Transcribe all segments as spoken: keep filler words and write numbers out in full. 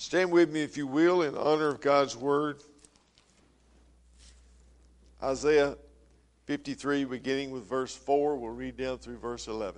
Stand with me, if you will, in honor of God's word. Isaiah fifty-three, beginning with verse four. We'll read down through verse eleven.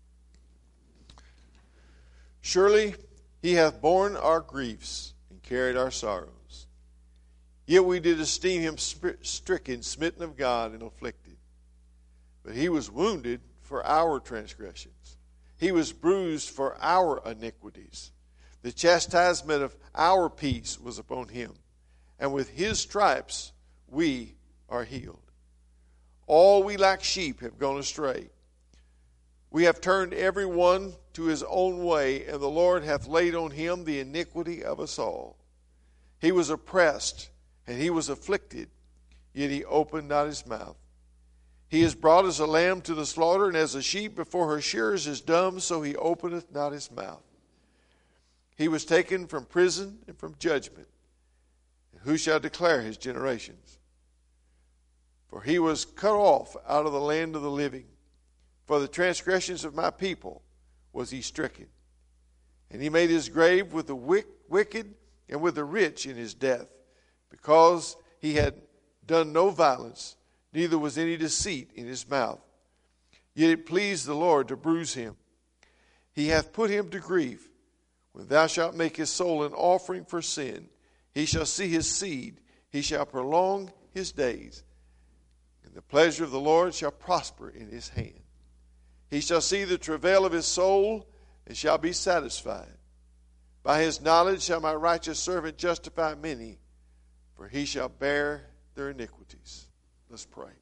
Surely he hath borne our griefs and carried our sorrows. Yet we did esteem him stricken, smitten of God, and afflicted. But he was wounded for our transgressions. He was bruised for our iniquities. The chastisement of our peace was upon him, and with his stripes we are healed. All we like sheep have gone astray. We have turned every one to his own way, and the Lord hath laid on him the iniquity of us all. He was oppressed, and he was afflicted, yet he opened not his mouth. He is brought as a lamb to the slaughter, and as a sheep before her shearers is dumb, so he openeth not his mouth. He was taken from prison and from judgment. And who shall declare his generations? For he was cut off out of the land of the living. For the transgressions of my people was he stricken. And he made his grave with the wicked and with the rich in his death, because he had done no violence, neither was any deceit in his mouth. Yet it pleased the Lord to bruise him. He hath put him to grief. When thou shalt make his soul an offering for sin, he shall see his seed, he shall prolong his days, and the pleasure of the Lord shall prosper in his hand. He shall see the travail of his soul, and shall be satisfied. By his knowledge shall my righteous servant justify many, for he shall bear their iniquities. Let's pray.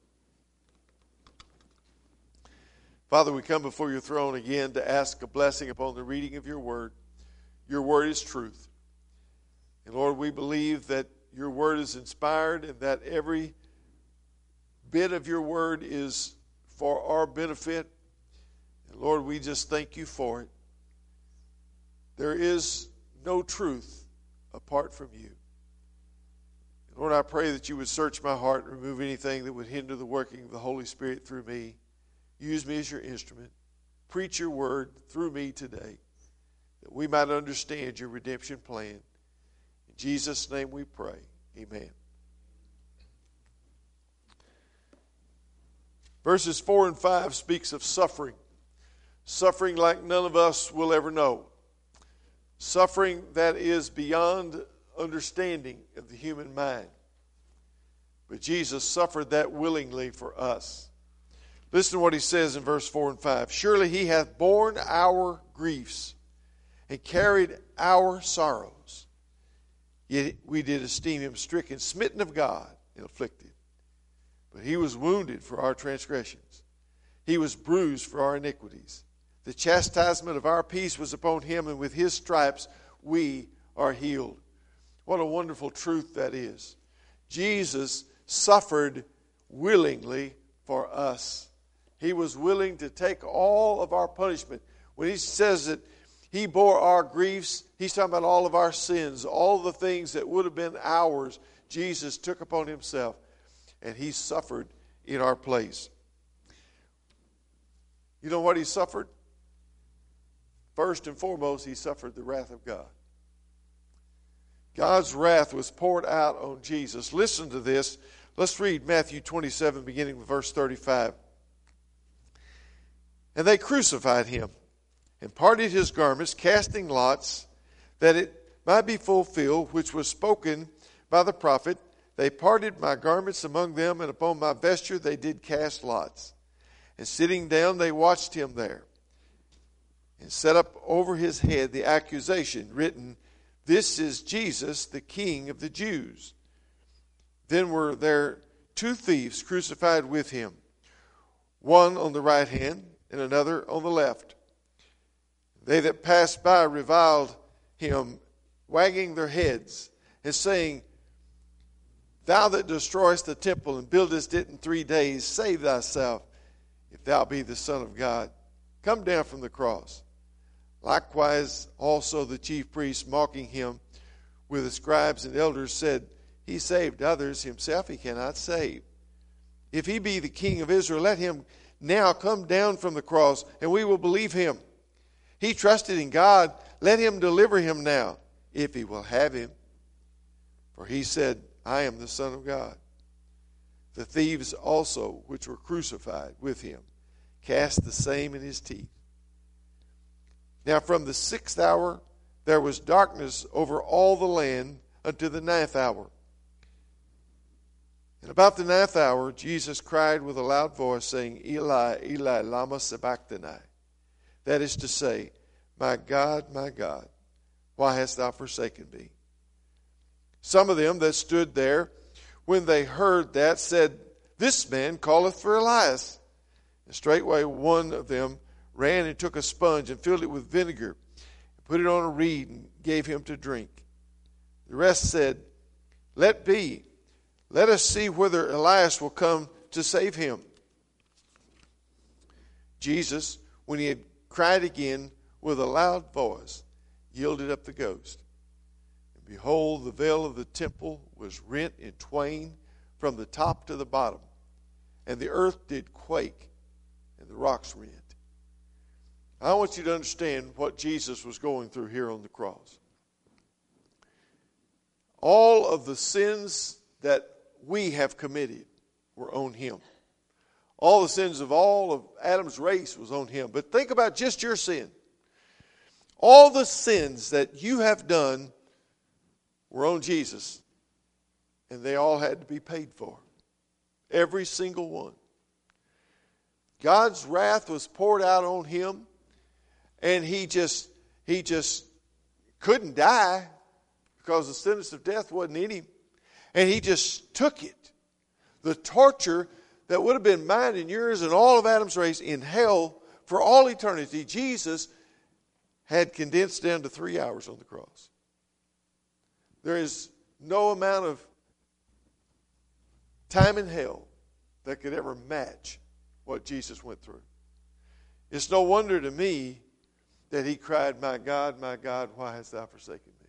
Father, we come before your throne again to ask a blessing upon the reading of your word. Your word is truth. And Lord, we believe that your word is inspired and that every bit of your word is for our benefit. And Lord, we just thank you for it. There is no truth apart from you. And Lord, I pray that you would search my heart and remove anything that would hinder the working of the Holy Spirit through me. Use me as your instrument. Preach your word through me today, that we might understand your redemption plan. In Jesus' name we pray. Amen. Verses four and five speaks of suffering. Suffering like none of us will ever know. Suffering that is beyond understanding of the human mind. But Jesus suffered that willingly for us. Listen to what he says in verse four and five. Surely he hath borne our griefs and carried our sorrows. Yet we did esteem him stricken, smitten of God, and afflicted. But he was wounded for our transgressions. He was bruised for our iniquities. The chastisement of our peace was upon him, and with his stripes we are healed. What a wonderful truth that is. Jesus suffered willingly for us. He was willing to take all of our punishment. When he says that he bore our griefs, he's talking about all of our sins, all the things that would have been ours, Jesus took upon himself, and he suffered in our place. You know what he suffered? First and foremost, he suffered the wrath of God. God's wrath was poured out on Jesus. Listen to this. Let's read Matthew twenty-seven, beginning with verse thirty-five. And they crucified him and parted his garments, casting lots, that it might be fulfilled, which was spoken by the prophet. They parted my garments among them, and upon my vesture they did cast lots. And sitting down, they watched him there, and set up over his head the accusation written, This is Jesus, the King of the Jews. Then were there two thieves crucified with him, one on the right hand and another on the left. They that passed by reviled him, wagging their heads, and saying, Thou that destroyest the temple and buildest it in three days, save thyself, if thou be the Son of God. Come down from the cross. Likewise also the chief priests, mocking him with the scribes and elders, said, He saved others, himself he cannot save. If he be the King of Israel, let him now come down from the cross, and we will believe him. He trusted in God, let him deliver him now, if he will have him. For he said, I am the Son of God. The thieves also, which were crucified with him, cast the same in his teeth. Now from the sixth hour there was darkness over all the land unto the ninth hour. And about the ninth hour Jesus cried with a loud voice, saying, Eli, Eli, lama sabachthani. That is to say, My God, my God, why hast thou forsaken me? Some of them that stood there, when they heard that, said, This man calleth for Elias. And straightway one of them ran and took a sponge and filled it with vinegar, and put it on a reed and gave him to drink. The rest said, Let be. Let us see whether Elias will come to save him. Jesus, when he had cried again with a loud voice, yielded up the ghost. And behold, the veil of the temple was rent in twain from the top to the bottom, and the earth did quake, and the rocks rent. I want you to understand what Jesus was going through here on the cross. All of the sins that we have committed were on him. All the sins of all of Adam's race was on him. But think about just your sin. All the sins that you have done were on Jesus, and they all had to be paid for. Every single one. God's wrath was poured out on him, and he just he just couldn't die because the sentence of death wasn't in him. And he just took it. The torture that would have been mine and yours and all of Adam's race in hell for all eternity, Jesus had condensed down to three hours on the cross. There is no amount of time in hell that could ever match what Jesus went through. It's no wonder to me that he cried, My God, my God, why hast thou forsaken me?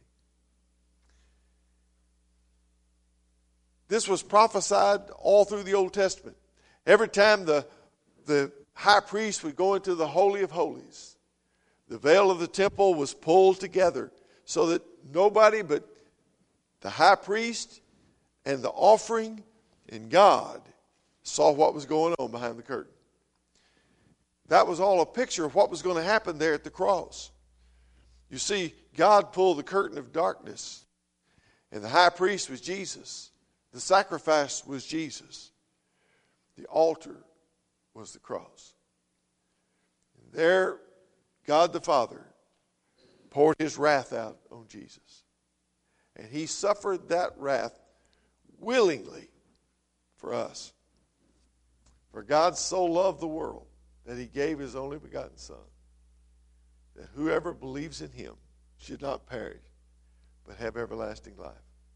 This was prophesied all through the Old Testament. Every time the, the high priest would go into the Holy of Holies, the veil of the temple was pulled together so that nobody but the high priest and the offering and God saw what was going on behind the curtain. That was all a picture of what was going to happen there at the cross. You see, God pulled the curtain of darkness, and the high priest was Jesus. The sacrifice was Jesus. The altar was the cross. And there, God the Father poured his wrath out on Jesus. And he suffered that wrath willingly for us. For God so loved the world that he gave his only begotten Son, that whoever believes in him should not perish, but have everlasting life.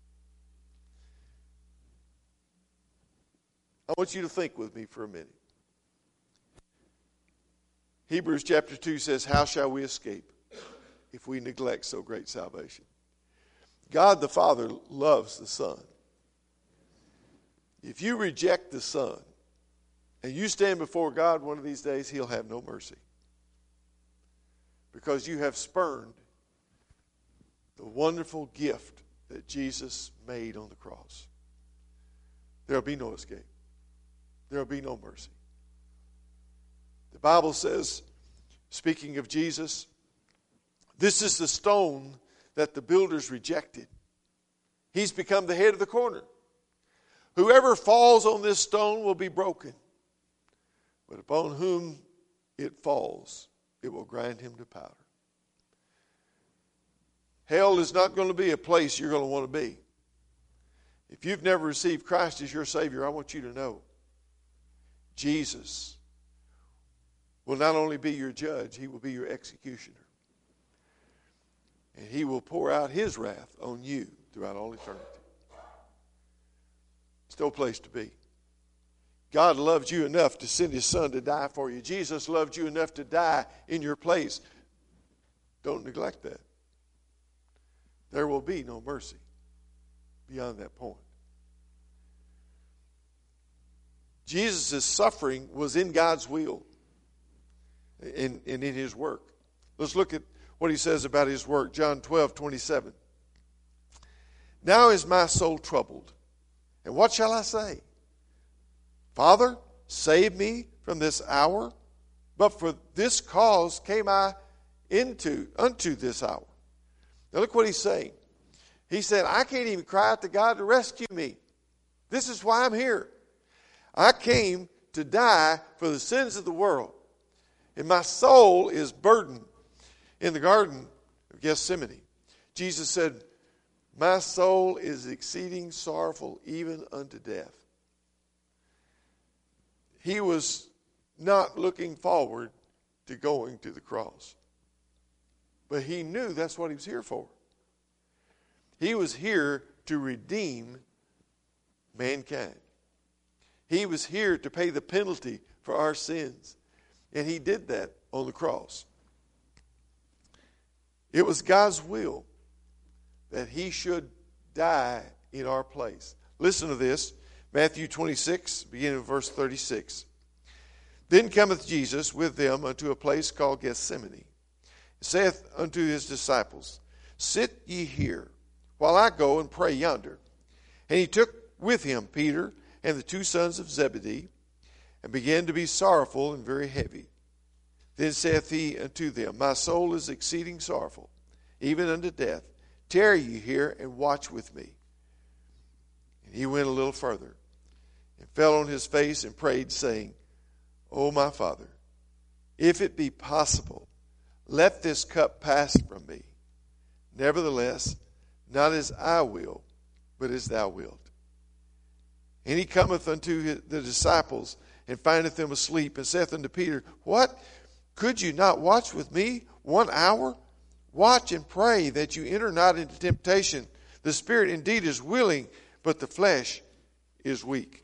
I want you to think with me for a minute. Hebrews chapter two says, How shall we escape if we neglect so great salvation? God the Father loves the Son. If you reject the Son and you stand before God one of these days, he'll have no mercy. Because you have spurned the wonderful gift that Jesus made on the cross. There will be no escape. There will be no mercy. The Bible says, speaking of Jesus, this is the stone that the builders rejected. He's become the head of the corner. Whoever falls on this stone will be broken. But upon whom it falls, it will grind him to powder. Hell is not going to be a place you're going to want to be. If you've never received Christ as your Savior, I want you to know Jesus will not only be your judge, he will be your executioner. And he will pour out his wrath on you throughout all eternity. It's no place to be. God loved you enough to send his Son to die for you. Jesus loved you enough to die in your place. Don't neglect that. There will be no mercy beyond that point. Jesus' suffering was in God's will and in, in, in his work. Let's look at what he says about his work. John twelve, twenty-seven. Now is my soul troubled. And what shall I say? Father, save me from this hour. But for this cause came I into unto this hour. Now look what he's saying. He said, I can't even cry out to God to rescue me. This is why I'm here. I came to die for the sins of the world. And my soul is burdened. In the Garden of Gethsemane, Jesus said, my soul is exceeding sorrowful even unto death. He was not looking forward to going to the cross. But he knew that's what he was here for. He was here to redeem mankind. He was here to pay the penalty for our sins. And he did that on the cross. It was God's will that he should die in our place. Listen to this. Matthew twenty-six, beginning with verse thirty-six. Then cometh Jesus with them unto a place called Gethsemane, and saith unto his disciples, sit ye here, while I go and pray yonder. And he took with him Peter and the two sons of Zebedee, and began to be sorrowful and very heavy. Then saith he unto them, my soul is exceeding sorrowful, even unto death. Tarry ye here and watch with me. And he went a little further, and fell on his face and prayed, saying, O my Father, if it be possible, let this cup pass from me. Nevertheless, not as I will, but as thou wilt. And he cometh unto the disciples, and findeth them asleep, and saith unto Peter, what? Could you not watch with me one hour? Watch and pray that you enter not into temptation. The spirit indeed is willing, but the flesh is weak.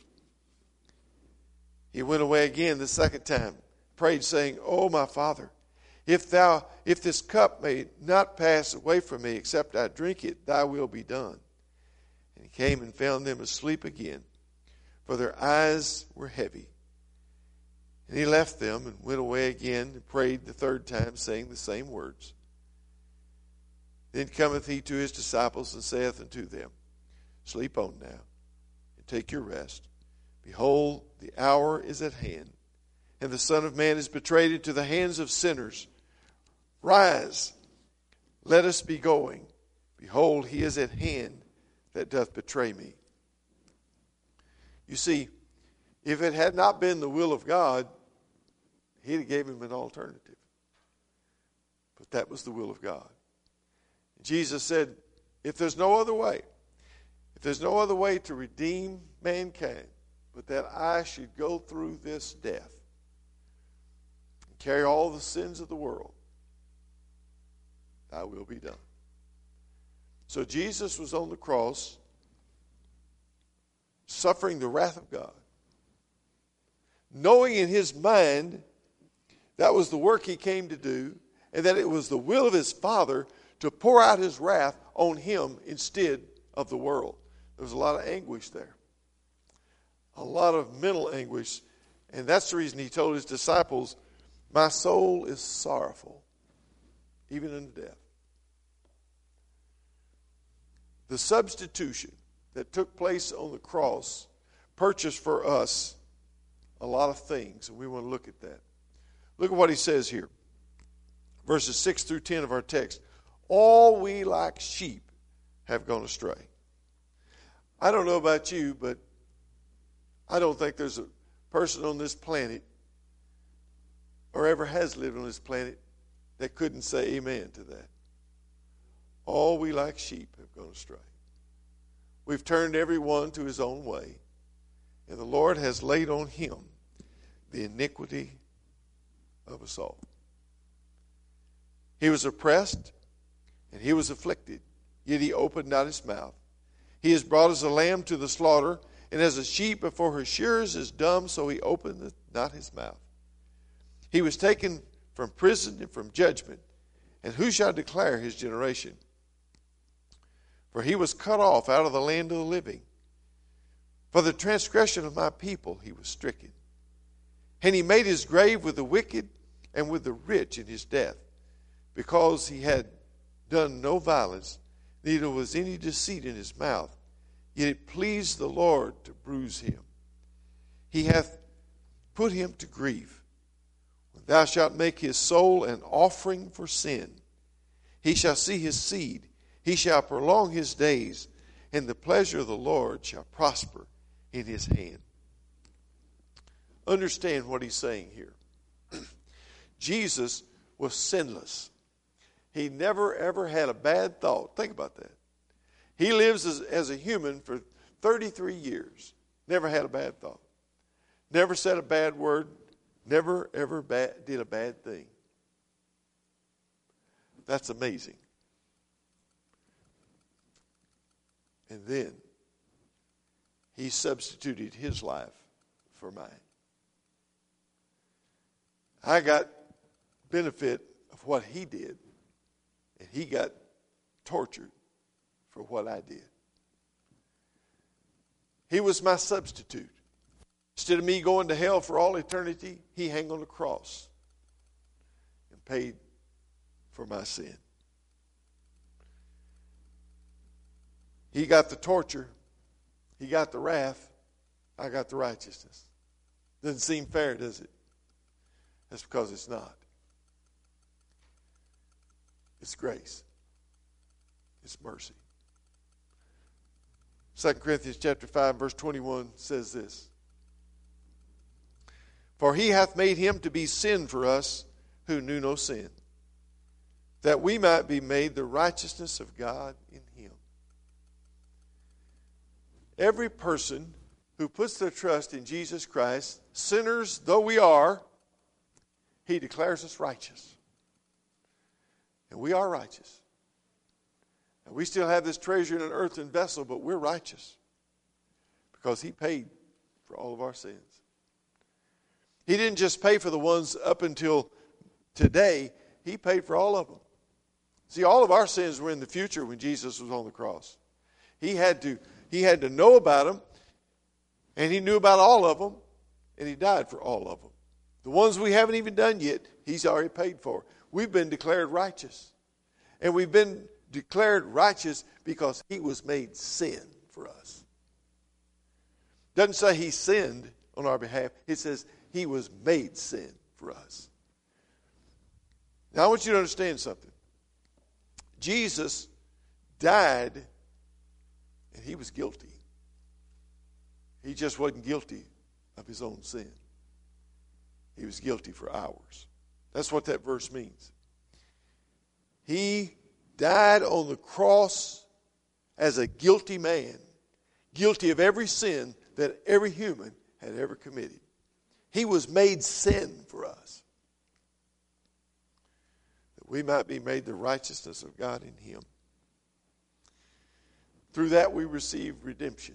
He went away again the second time, prayed, saying, O my Father, if thou, if this cup may not pass away from me, except I drink it, thy will be done. And he came and found them asleep again, for their eyes were heavy. And he left them and went away again and prayed the third time, saying the same words. Then cometh he to his disciples and saith unto them, sleep on now, and take your rest. Behold, the hour is at hand, and the Son of Man is betrayed into the hands of sinners. Rise, let us be going. Behold, he is at hand that doth betray me. You see, if it had not been the will of God, he'd have gave him an alternative. But that was the will of God. Jesus said, if there's no other way, if there's no other way to redeem mankind, but that I should go through this death and carry all the sins of the world, thy will be done. So Jesus was on the cross, suffering the wrath of God, knowing in his mind that was the work he came to do, and that it was the will of his Father to pour out his wrath on him instead of the world. There was a lot of anguish there. A lot of mental anguish. And that's the reason he told his disciples, my soul is sorrowful, even unto death. The substitution that took place on the cross purchased for us a lot of things, and we want to look at that. Look at what he says here. Verses six through ten of our text. All we like sheep have gone astray. I don't know about you, but I don't think there's a person on this planet or ever has lived on this planet that couldn't say amen to that. All we like sheep have gone astray. We've turned every one to his own way, and the Lord has laid on him the iniquity of us all. He was oppressed and he was afflicted, yet he opened not his mouth. He is brought as a lamb to the slaughter, and as a sheep before her shearers is dumb, so he opened not his mouth. He was taken from prison and from judgment, and who shall declare his generation? For he was cut off out of the land of the living. For the transgression of my people he was stricken. And he made his grave with the wicked and with the rich in his death, because he had done no violence, neither was any deceit in his mouth. Yet it pleased the Lord to bruise him. He hath put him to grief. When thou shalt make his soul an offering for sin, he shall see his seed. He shall prolong his days, and the pleasure of the Lord shall prosper in his hand. Understand what he's saying here. Jesus was sinless. He never, ever had a bad thought. Think about that. He lives as, as a human for thirty-three years. Never had a bad thought. Never said a bad word. Never, ever bad, did a bad thing. That's amazing. And then he substituted his life for mine. I got benefit of what he did, and he got tortured for what I did. He was my substitute. Instead of me going to hell for all eternity, he hung on the cross and paid for my sin. He got the torture. He got the wrath. I got the righteousness. Doesn't seem fair, does it? That's because it's not. It's grace. It's mercy. Second Corinthians chapter five, verse twenty-one says this. For he hath made him to be sin for us who knew no sin, that we might be made the righteousness of God in him. Every person who puts their trust in Jesus Christ, sinners though we are, he declares us righteous. And we are righteous. And we still have this treasure in an earthen vessel, but we're righteous because he paid for all of our sins. He didn't just pay for the ones up until today. He paid for all of them. See, all of our sins were in the future when Jesus was on the cross. He had to, he had to know about them, and he knew about all of them, and he died for all of them. The ones we haven't even done yet, he's already paid for. We've been declared righteous. And we've been declared righteous because he was made sin for us. Doesn't say he sinned on our behalf. It says he was made sin for us. Now I want you to understand something. Jesus died and he was guilty. He just wasn't guilty of his own sin. He was guilty for ours. That's what that verse means. He died on the cross as a guilty man, guilty of every sin that every human had ever committed. He was made sin for us, that we might be made the righteousness of God in him. Through that we receive redemption.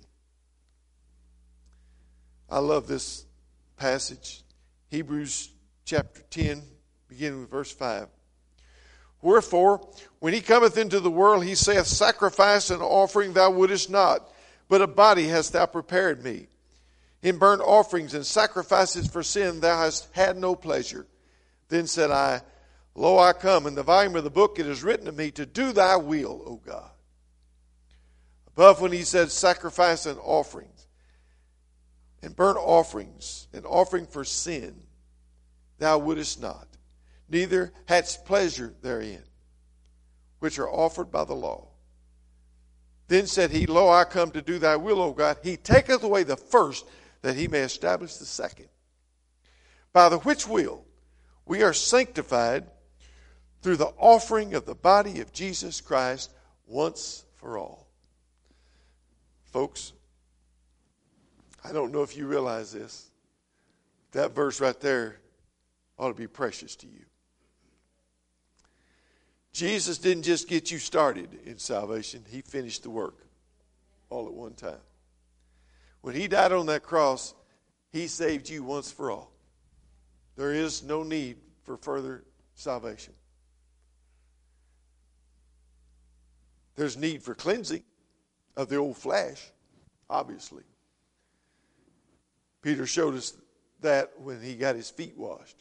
I love this passage. Hebrews chapter ten, beginning with verse five. Wherefore, when he cometh into the world, he saith, Sacrifice and offering thou wouldest not, but a body hast thou prepared me. In burnt offerings and sacrifices for sin thou hast had no pleasure. Then said I, Lo, I come. In the volume of the book it is written of me, to do thy will, O God. Above when he said sacrifice and offerings, and burnt offerings, and offering for sin, thou wouldest not, neither hadst pleasure therein, which are offered by the law. Then said he, Lo, I come to do thy will, O God. He taketh away the first, that he may establish the second. By the which will we are sanctified through the offering of the body of Jesus Christ once for all. Folks, I don't know if you realize this. That verse right there ought to be precious to you. Jesus didn't just get you started in salvation. He finished the work all at one time. When he died on that cross, he saved you once for all. There is no need for further salvation. There's need for cleansing of the old flesh, obviously. Peter showed us that when he got his feet washed.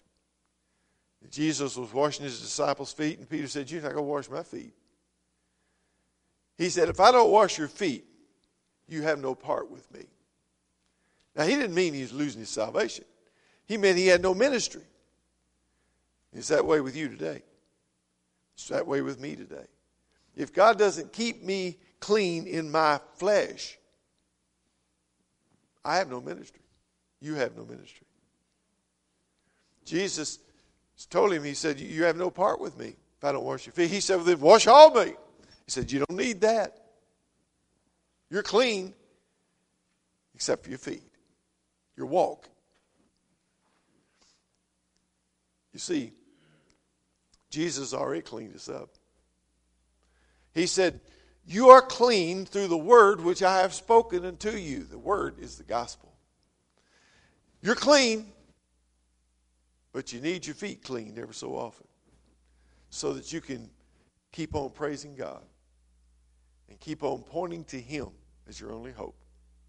Jesus was washing his disciples' feet, and Peter said, You're not going to wash my feet. He said, if I don't wash your feet, you have no part with me. Now, he didn't mean he was losing his salvation. He meant he had no ministry. It's that way with you today. It's that way with me today. If God doesn't keep me clean in my flesh, I have no ministry. You have no ministry. Jesus told him, he said, you have no part with me if I don't wash your feet. He said, well, then wash all me. He said, you don't need that. You're clean except for your feet, your walk. You see, Jesus already cleaned us up. He said, you are clean through the word which I have spoken unto you. The word is the gospel. You're clean, but you need your feet cleaned every so often so that you can keep on praising God and keep on pointing to Him as your only hope.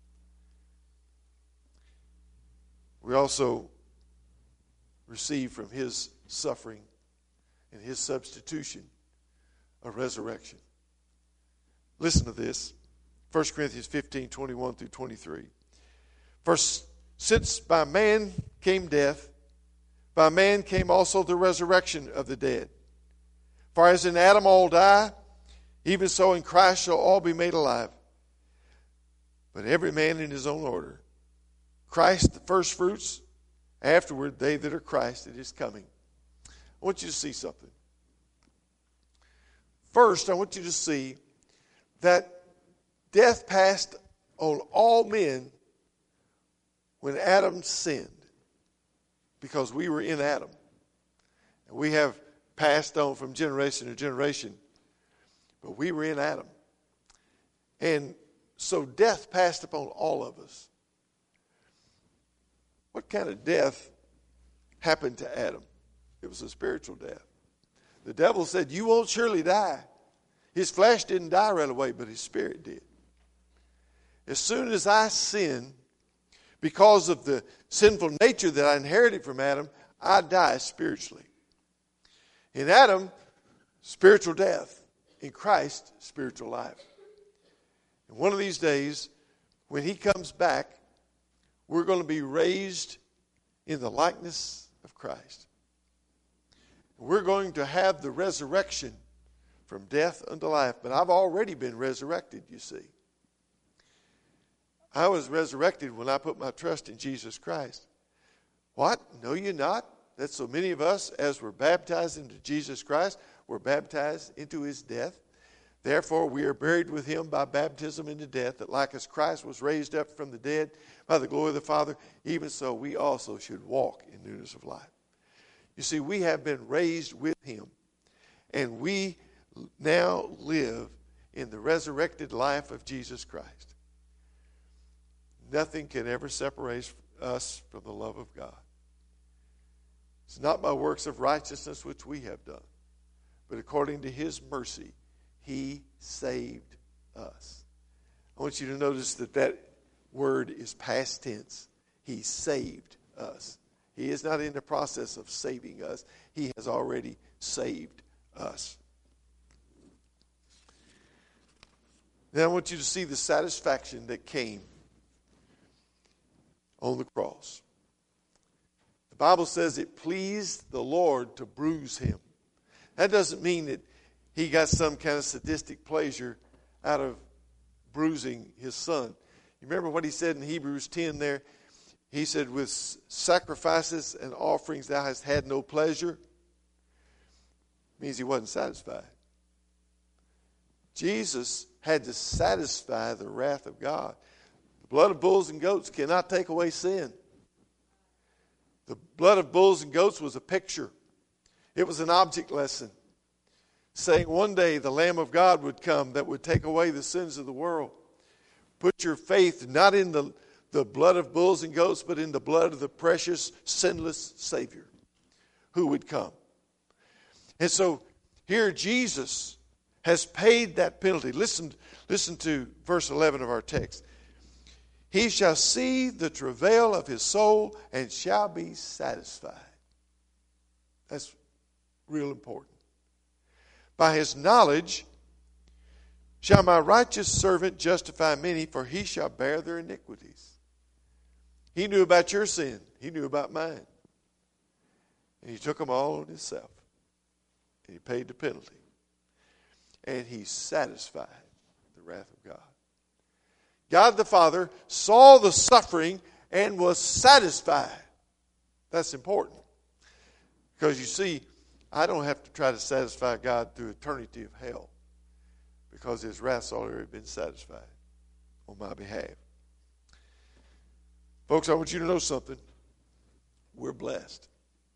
We also receive from His suffering and His substitution a resurrection. Listen to this. First Corinthians fifteen, twenty-one through twenty-three. First, since by man came death, by man came also the resurrection of the dead. For as in Adam all die, even so in Christ shall all be made alive. But every man in his own order. Christ the first fruits, afterward they that are Christ at His coming. I want you to see something. First, I want you to see that death passed on all men when Adam sinned, because we were in Adam. And we have passed on from generation to generation, but we were in Adam. And so death passed upon all of us. What kind of death happened to Adam? It was a spiritual death. The devil said, you won't surely die. His flesh didn't die right away, but his spirit did. As soon as I sinned, because of the sinful nature that I inherited from Adam, I die spiritually. In Adam, spiritual death. In Christ, spiritual life. And one of these days, when He comes back, we're going to be raised in the likeness of Christ. We're going to have the resurrection from death unto life. But I've already been resurrected, you see. I was resurrected when I put my trust in Jesus Christ. What? No, you're not. That's so many of us, as we're baptized into Jesus Christ, we're baptized into His death. Therefore, we are buried with Him by baptism into death, that like as Christ was raised up from the dead by the glory of the Father, even so we also should walk in newness of life. You see, we have been raised with Him, and we now live in the resurrected life of Jesus Christ. Nothing can ever separate us from the love of God. It's not by works of righteousness which we have done, but according to His mercy, He saved us. I want you to notice that that word is past tense. He saved us. He is not in the process of saving us. He has already saved us. Then I want you to see the satisfaction that came on the cross. The Bible says it pleased the Lord to bruise Him. That doesn't mean that He got some kind of sadistic pleasure out of bruising His Son. You remember what He said in Hebrews ten there? He said, with sacrifices and offerings thou hast had no pleasure. Means He wasn't satisfied. Jesus had to satisfy the wrath of God. The blood of bulls and goats cannot take away sin. The blood of bulls and goats was a picture. It was an object lesson, saying one day the Lamb of God would come that would take away the sins of the world. Put your faith not in the, the blood of bulls and goats, but in the blood of the precious, sinless Savior who would come. And so here Jesus has paid that penalty. Listen, listen to verse eleven of our text. He shall see the travail of his soul and shall be satisfied. That's real important. By his knowledge, shall my righteous servant justify many, for he shall bear their iniquities. He knew about your sin. He knew about mine. And he took them all on himself. And he paid the penalty. And he satisfied the wrath of God. God the Father saw the suffering and was satisfied. That's important. Because you see, I don't have to try to satisfy God through eternity of hell. Because his wrath's already been satisfied on my behalf. Folks, I want you to know something. We're blessed.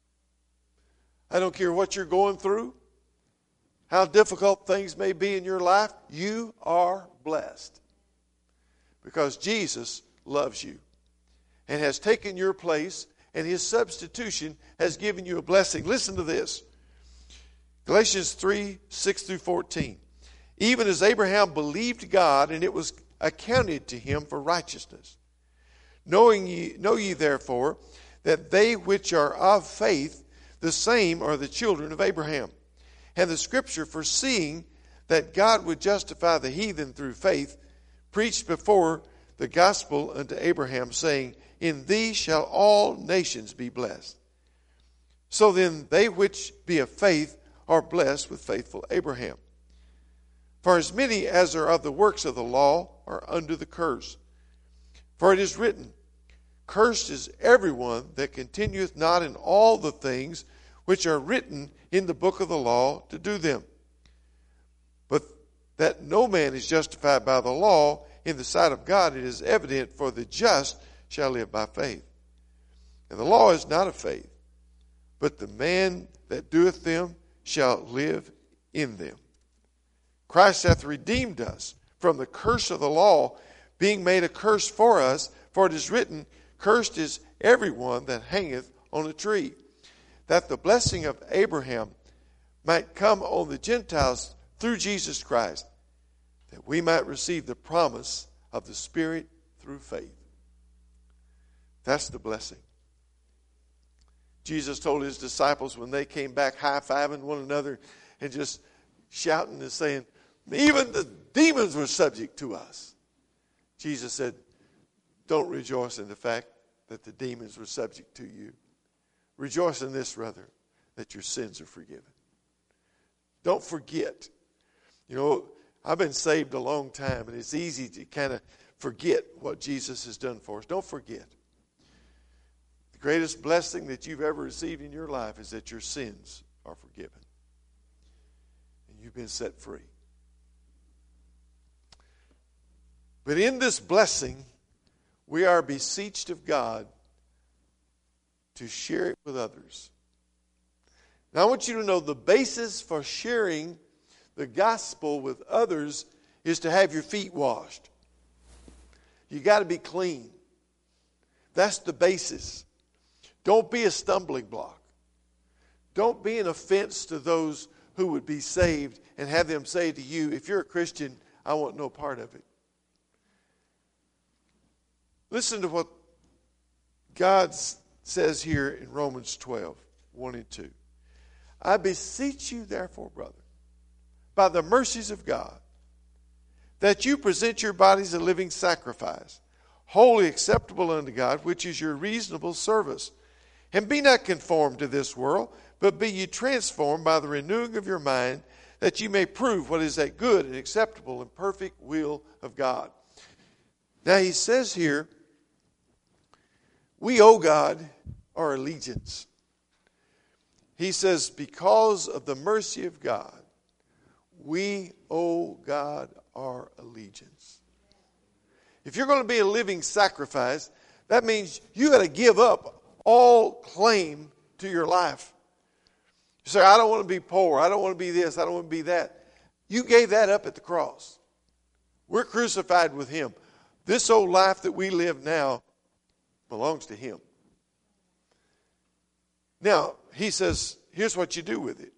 I don't care what you're going through, how difficult things may be in your life, you are blessed. Because Jesus loves you and has taken your place, and his substitution has given you a blessing. Listen to this. Galatians three, six through fourteen. Even as Abraham believed God, and it was accounted to him for righteousness. Knowing ye, know ye therefore that they which are of faith, the same are the children of Abraham. And the scripture, foreseeing that God would justify the heathen through faith, preached before the gospel unto Abraham, saying, in thee shall all nations be blessed. So then they which be of faith are blessed with faithful Abraham. For as many as are of the works of the law are under the curse. For it is written, cursed is everyone that continueth not in all the things which are written in the book of the law to do them. But that no man is justified by the law in the sight of God, it is evident, for the just shall live by faith. And the law is not of faith, but the man that doeth them shall live in them. Christ hath redeemed us from the curse of the law, being made a curse for us, for it is written, cursed is everyone that hangeth on a tree, that the blessing of Abraham might come on the Gentiles through Jesus Christ, that we might receive the promise of the Spirit through faith. That's the blessing. Jesus told his disciples when they came back high-fiving one another and just shouting and saying, even the demons were subject to us. Jesus said, don't rejoice in the fact that the demons were subject to you. Rejoice in this, rather, that your sins are forgiven. Don't forget. You know, I've been saved a long time, and it's easy to kind of forget what Jesus has done for us. Don't forget. The greatest blessing that you've ever received in your life is that your sins are forgiven. And you've been set free. But in this blessing, we are beseeched of God to share it with others. Now I want you to know the basis for sharing the gospel with others is to have your feet washed. You got to be clean. That's the basis. Don't be a stumbling block. Don't be an offense to those who would be saved and have them say to you, if you're a Christian, I want no part of it. Listen to what God says here in Romans twelve, one and two. I beseech you, therefore, brother, by the mercies of God, that you present your bodies a living sacrifice, wholly acceptable unto God, which is your reasonable service. And be not conformed to this world, but be ye transformed by the renewing of your mind, that you may prove what is that good and acceptable and perfect will of God. Now he says here, we owe God our allegiance. He says, because of the mercy of God, we owe God our allegiance. If you're going to be a living sacrifice, that means you got to give up all claim to your life. You say, I don't want to be poor. I don't want to be this. I don't want to be that. You gave that up at the cross. We're crucified with him. This old life that we live now belongs to him. Now, he says, here's what you do with it.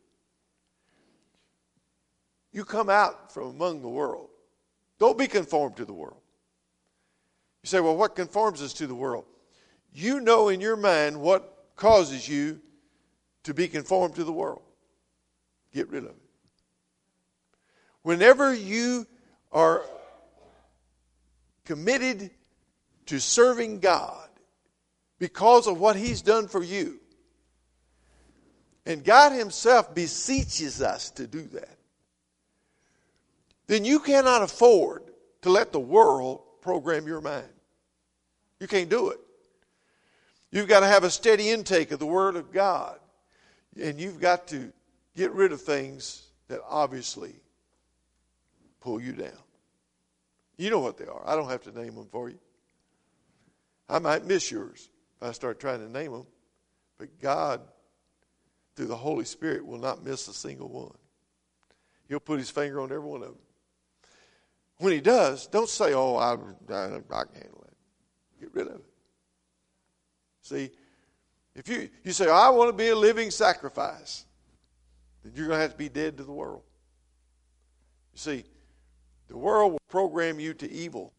You come out from among the world. Don't be conformed to the world. You say, well, what conforms us to the world? You know in your mind what causes you to be conformed to the world. Get rid of it. Whenever you are committed to serving God because of what He's done for you, and God Himself beseeches us to do that, then you cannot afford to let the world program your mind. You can't do it. You've got to have a steady intake of the Word of God, and you've got to get rid of things that obviously pull you down. You know what they are. I don't have to name them for you. I might miss yours if I start trying to name them, but God, through the Holy Spirit, will not miss a single one. He'll put His finger on every one of them. When He does, don't say, oh, I, I, I can handle it. Get rid of it. See, if you, you say, I want to be a living sacrifice, then you're going to have to be dead to the world. You see, the world will program you to evil.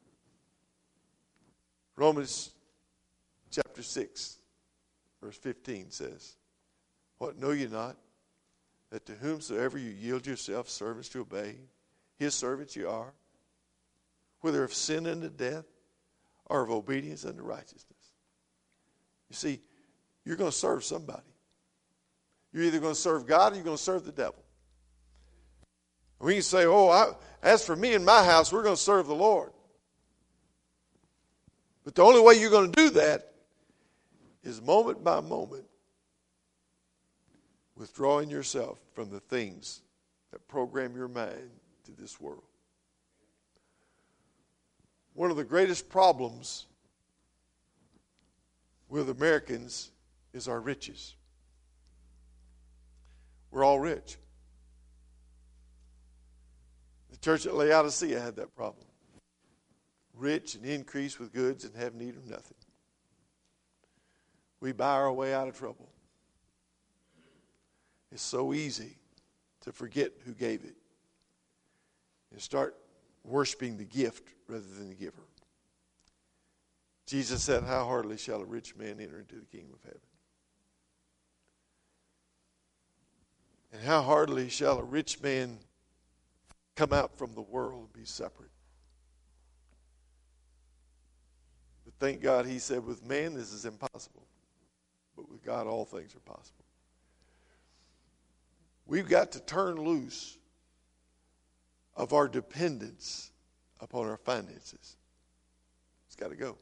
Romans chapter six, verse fifteen says, what, know you not, that to whomsoever you yield yourselves servants to obey, His servants you are, whether of sin unto death, or of obedience unto righteousness. You see, you're going to serve somebody. You're either going to serve God or you're going to serve the devil. We can say, oh, I, as for me and my house, we're going to serve the Lord. But the only way you're going to do that is moment by moment withdrawing yourself from the things that program your mind to this world. One of the greatest problems with Americans is our riches. We're all rich. The church at Laodicea had that problem. Rich and increased with goods and have need of nothing. We buy our way out of trouble. It's so easy to forget who gave it and start worshiping the gift rather than the giver. Jesus said, how hardly shall a rich man enter into the kingdom of heaven? And how hardly shall a rich man come out from the world and be separate? But thank God He said, with man this is impossible. But with God all things are possible. We've got to turn loose of our dependence upon our finances. It's got to go.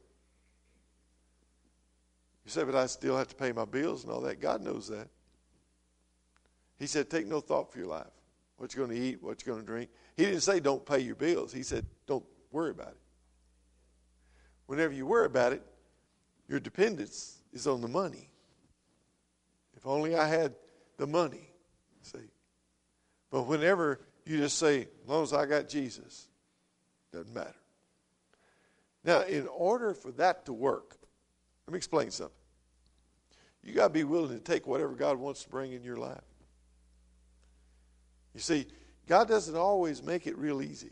You say, but I still have to pay my bills and all that. God knows that. He said, take no thought for your life. What you're going to eat, what you're going to drink. He didn't say don't pay your bills. He said don't worry about it. Whenever you worry about it, your dependence is on the money. If only I had the money. See? But whenever you just say, as long as I got Jesus, doesn't matter. Now, in order for that to work, let me explain something. You got to be willing to take whatever God wants to bring in your life. You see, God doesn't always make it real easy.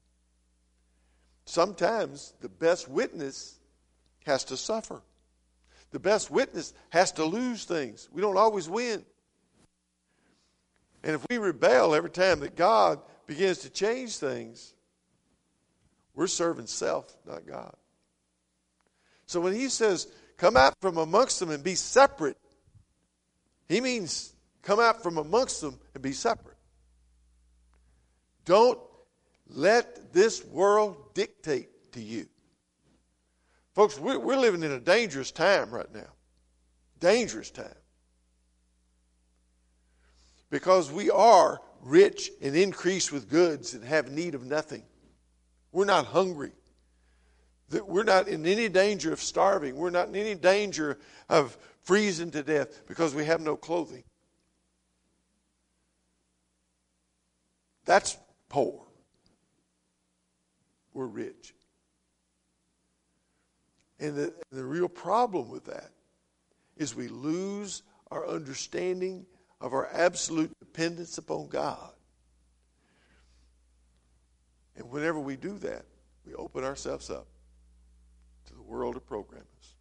Sometimes the best witness has to suffer. The best witness has to lose things. We don't always win. And if we rebel every time that God begins to change things, we're serving self, not God. So when He says, come out from amongst them and be separate, He means come out from amongst them and be separate. Don't let this world dictate to you. Folks, we're living in a dangerous time right now. Dangerous time. Because we are rich and increased with goods and have need of nothing. We're not hungry. We're not in any danger of starving. We're not in any danger of freezing to death because we have no clothing. That's poor. We're rich. And the, the real problem with that is we lose our understanding of our absolute dependence upon God. And whenever we do that, we open ourselves up to the world of program us.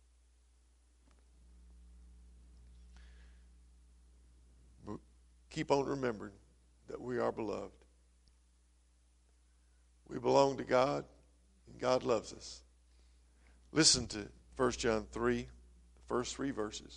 But keep on remembering that we are beloved. We belong to God, and God loves us. Listen to First John three, the first three verses.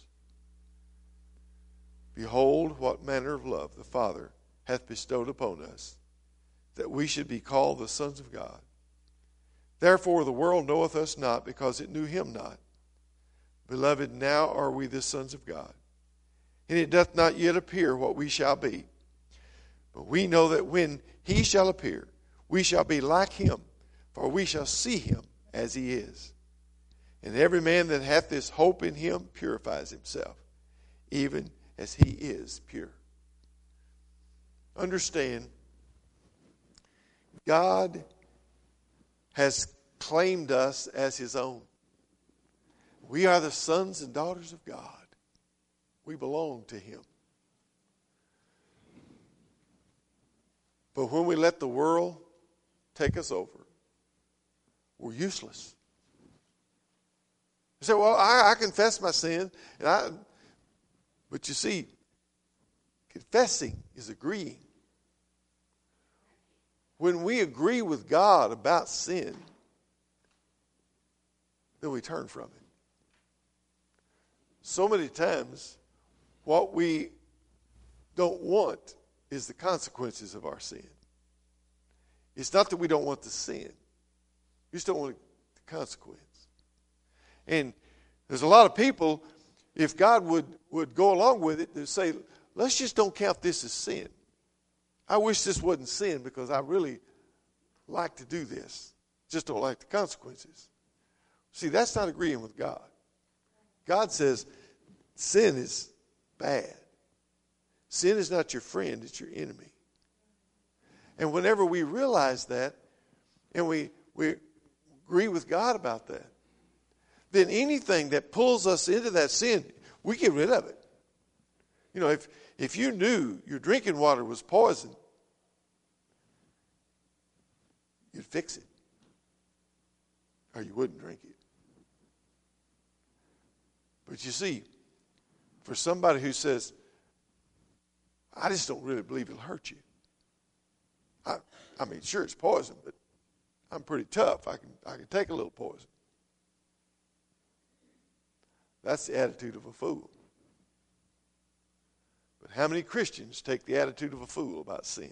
Behold, what manner of love the Father hath bestowed upon us, that we should be called the sons of God. Therefore the world knoweth us not, because it knew him not. Beloved, now are we the sons of God, and it doth not yet appear what we shall be. But we know that when he shall appear, we shall be like him, for we shall see him as he is. And every man that hath this hope in him purifies himself, even as he is pure. Understand, God has claimed us as his own. We are the sons and daughters of God. We belong to him. But when we let the world take us over, we're useless. You say, well, I, I confess my sin. And I, but you see, confessing is agreeing. When we agree with God about sin, then we turn from it. So many times, what we don't want is the consequences of our sin. It's not that we don't want the sin. We just don't want the consequence. And there's a lot of people, if God would, would go along with it, they'd say, let's just don't count this as sin. I wish this wasn't sin because I really like to do this. Just don't like the consequences. See, that's not agreeing with God. God says sin is bad. Sin is not your friend, it's your enemy. And whenever we realize that, and we, we agree with God about that, then anything that pulls us into that sin, we get rid of it. You know, if, if you knew your drinking water was poison, you'd fix it. Or you wouldn't drink it. But you see, for somebody who says, I just don't really believe it'll hurt you. I, I mean, sure, it's poison, but I'm pretty tough. I can, I can take a little poison. That's the attitude of a fool. But how many Christians take the attitude of a fool about sin?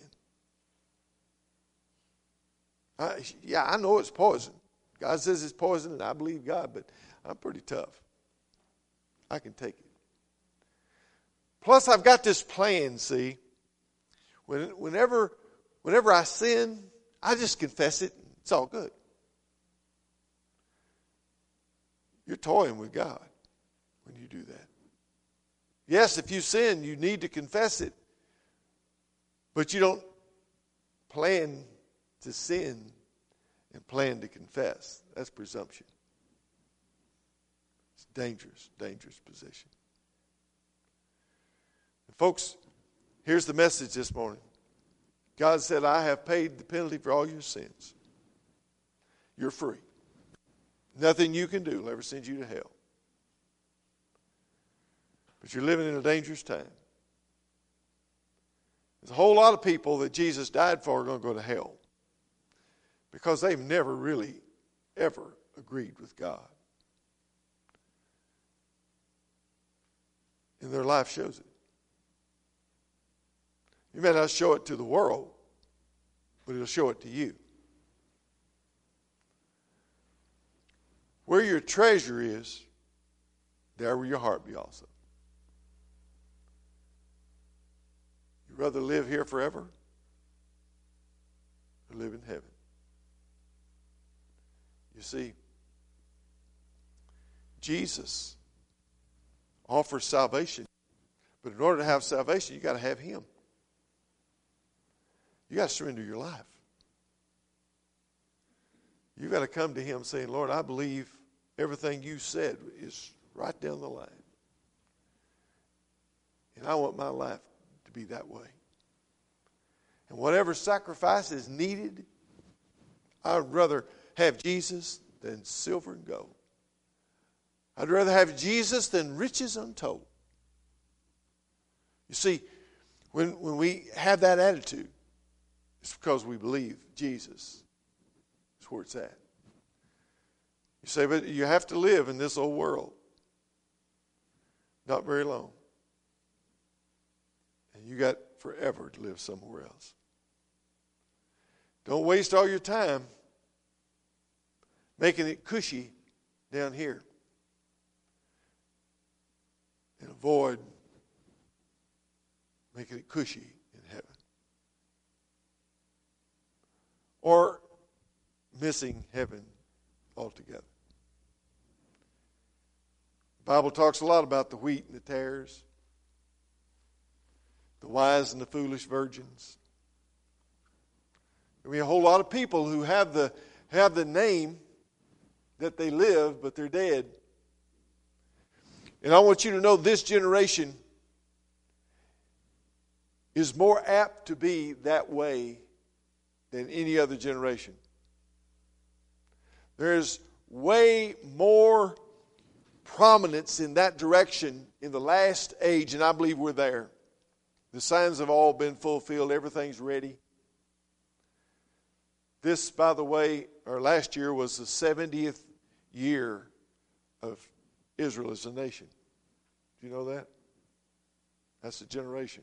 I, yeah, I know it's poison. God says it's poison, and I believe God, but I'm pretty tough. I can take it. Plus, I've got this plan, see. When, whenever, whenever I sin, I just confess it. It's all good. You're toying with God when you do that. Yes, if you sin, you need to confess it. But you don't plan to sin and plan to confess. That's presumption. It's a dangerous, dangerous position. And folks, here's the message this morning. God said, I have paid the penalty for all your sins. You're free. Nothing you can do will ever send you to hell. But you're living in a dangerous time. There's a whole lot of people that Jesus died for are going to go to hell because they've never really, ever agreed with God. And their life shows it. You may not show it to the world, but it'll show it to you. Where your treasure is, there will your heart be also. You'd rather live here forever or live in heaven? You see, Jesus offers salvation, but in order to have salvation, you got to have him. You got to surrender your life. You've got to come to him saying, Lord, I believe everything you said is right down the line. And I want my life to be that way. And whatever sacrifice is needed, I'd rather have Jesus than silver and gold. I'd rather have Jesus than riches untold. You see, when, when we have that attitude, it's because we believe Jesus That's where it's at. You say, but you have to live in this old world. Not very long. And you got forever to live somewhere else. Don't waste all your time making it cushy down here. And avoid making it cushy in heaven. Or missing heaven altogether. The Bible talks a lot about the wheat and the tares, the wise and the foolish virgins. I mean, a whole lot of people who have the have the name that they live, but they're dead. And I want you to know this generation is more apt to be that way than any other generation. There's way more prominence in that direction in the last age, and I believe we're there. The signs have all been fulfilled. Everything's ready. This, by the way, or last year was the seventieth year of Israel as a nation. Do you know that? That's a generation.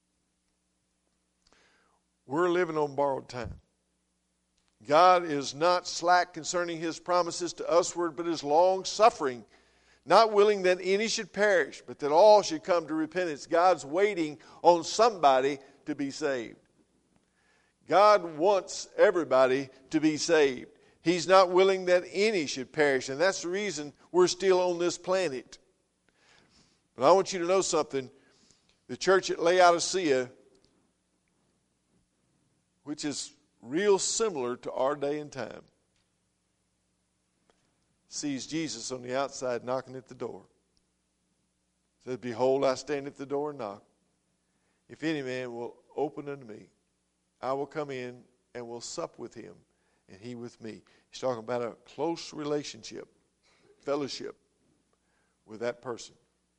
We're living on borrowed time. God is not slack concerning his promises to usward, but is long-suffering, not willing that any should perish, but that all should come to repentance. God's waiting on somebody to be saved. God wants everybody to be saved. He's not willing that any should perish, and that's the reason we're still on this planet. But I want you to know something. The church at Laodicea, which is real similar to our day and time, sees Jesus on the outside knocking at the door. Says, behold, I stand at the door and knock. If any man will open unto me, I will come in and will sup with him, and he with me. He's talking about a close relationship, fellowship with that person.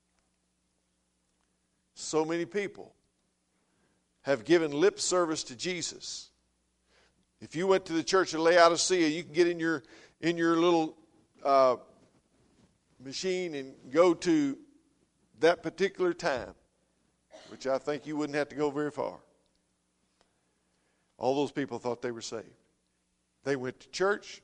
So many people have given lip service to Jesus. If you went to the church of Laodicea, you can get in your in your little uh, machine and go to that particular time, which I think you wouldn't have to go very far. All those people thought they were saved. They went to church.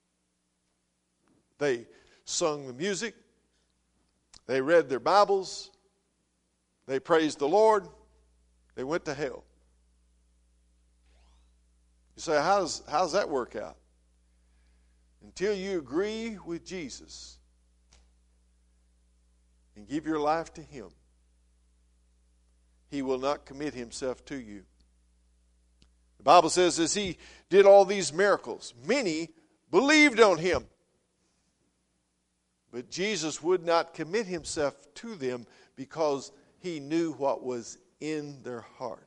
They sung the music. They read their Bibles. They praised the Lord. They went to hell. You say, how does, how does that work out? Until you agree with Jesus and give your life to him, he will not commit himself to you. The Bible says as he did all these miracles, many believed on him. But Jesus would not commit himself to them because he knew what was in their heart.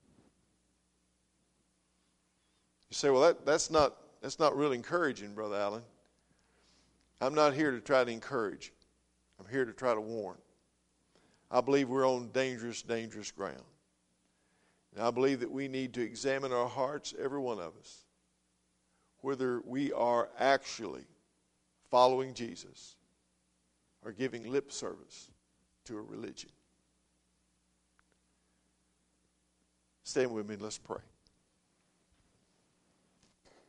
You say, well, that, that's not that's not really encouraging, Brother Allen. I'm not here to try to encourage. I'm here to try to warn. I believe we're on dangerous, dangerous ground. And I believe that we need to examine our hearts, every one of us, whether we are actually following Jesus or giving lip service to a religion. Stand with me and let's pray.